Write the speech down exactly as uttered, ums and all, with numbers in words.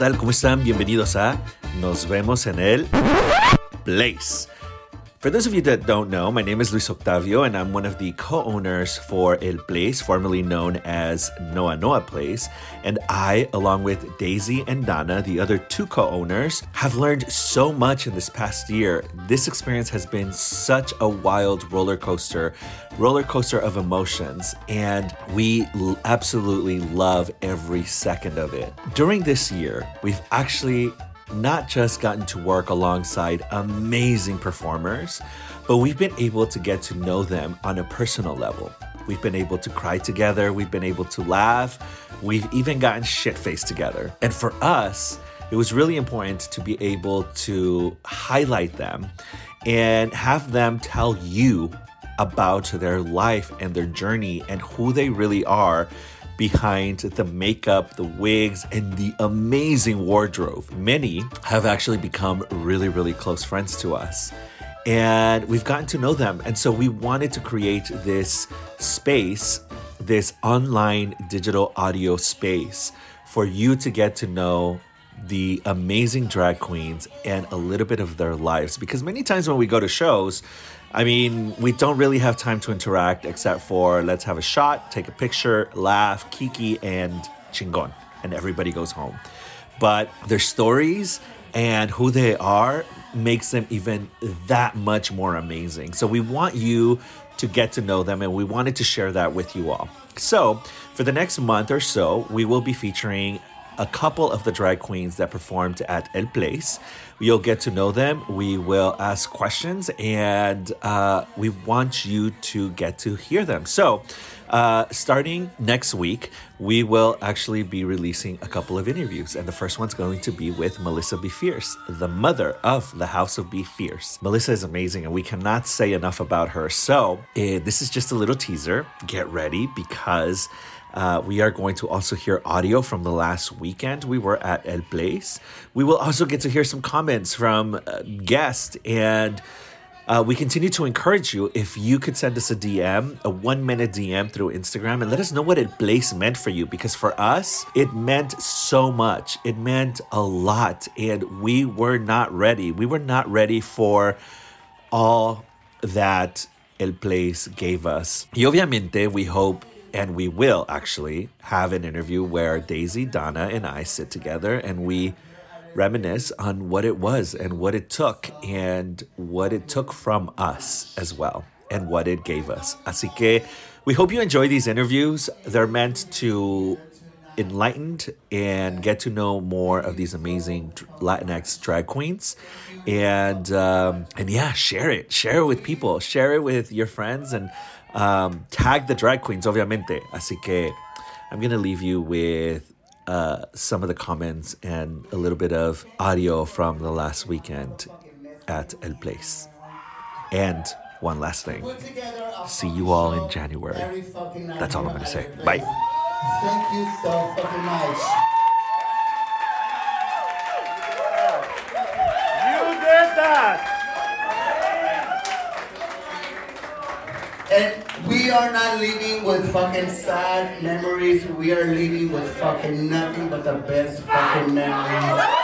tal? ¿Cómo están? Bienvenidos a Nos Vemos en el Place. For those of you that don't know, my name is Luis Octavio, and I'm one of the co-owners for El Place, formerly known as Noa Noa Place. And I, along with Daisy and Dana, the other two co-owners, have learned so much in this past year. This experience has been such a wild roller coaster, roller coaster of emotions, and we l- absolutely love every second of it. During this year, we've actually not just gotten to work alongside amazing performers, but we've been able to get to know them on a personal level. We've been able to cry together. We've been able to laugh. We've even gotten shit-faced together. And for us, it was really important to be able to highlight them and have them tell you about their life and their journey and who they really are behind the makeup, the wigs, and the amazing wardrobe. Many have actually become really, really close friends to us. And we've gotten to know them. And so we wanted to create this space, this online digital audio space for you to get to know the amazing drag queens and a little bit of their lives. Because many times when we go to shows, I mean, we don't really have time to interact except for let's have a shot, take a picture, laugh, kiki, and chingon, and everybody goes home. But their stories and who they are makes them even that much more amazing. So we want you to get to know them, and we wanted to share that with you all. So for the next month or so, we will be featuring a couple of the drag queens that performed at El Place. You'll get to know them. We will ask questions, and uh, we want you to get to hear them. So uh, starting next week, we will actually be releasing a couple of interviews. And the first one's going to be with Melissa B. Fierce, the mother of the House of B. Fierce. Melissa is amazing, and we cannot say enough about her. So uh, this is just a little teaser. Get ready, because Uh, we are going to also hear audio from the last weekend we were at El Place. We will also get to hear some comments from uh, guests, and uh, we continue to encourage you, if you could send us a D M, a one-minute D M through Instagram, and let us know what El Place meant for you, because for us, it meant so much. It meant a lot, and we were not ready. We were not ready for all that El Place gave us. Y obviamente, we hope, and we will actually have an interview where Daisy, Dana, and I sit together and we reminisce on what it was and what it took and what it took from us as well and what it gave us. Así que we hope you enjoy these interviews. They're meant to enlighten and get to know more of these amazing Latinx drag queens. And, um, and yeah, share it. Share it with people. Share it with your friends, and Um, tag the drag queens, obviamente. Así que I'm going to leave you with uh, some of the comments and a little bit of audio from the last weekend at El Place. And one last thing. See you all in January. That's all I'm going to say. Bye. Thank you so fucking much. You did that! And we are not leaving with fucking sad memories. We are leaving with fucking nothing but the best fucking memories.